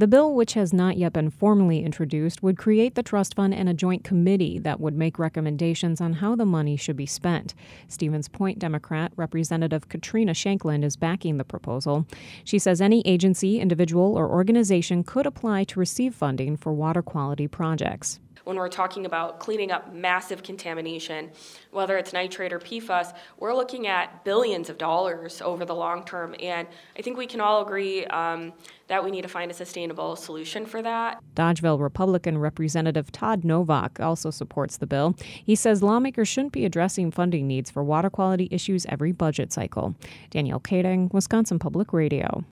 The bill, which has not yet been formally introduced, would create the trust fund and a joint committee that would make recommendations on how the money should be spent. Stevens Point Democrat Representative Katrina Shankland is backing the proposal. She says any agency, individual, or organization could apply to receive funding for water quality projects. When we're talking about cleaning up massive contamination, whether it's nitrate or PFAS, we're looking at billions of dollars over the long term. And I think we can all agree that we need to find a sustainable solution for that. Dodgeville Republican Representative Todd Novak also supports the bill. He says lawmakers shouldn't be addressing funding needs for water quality issues every budget cycle. Danielle Kading, Wisconsin Public Radio.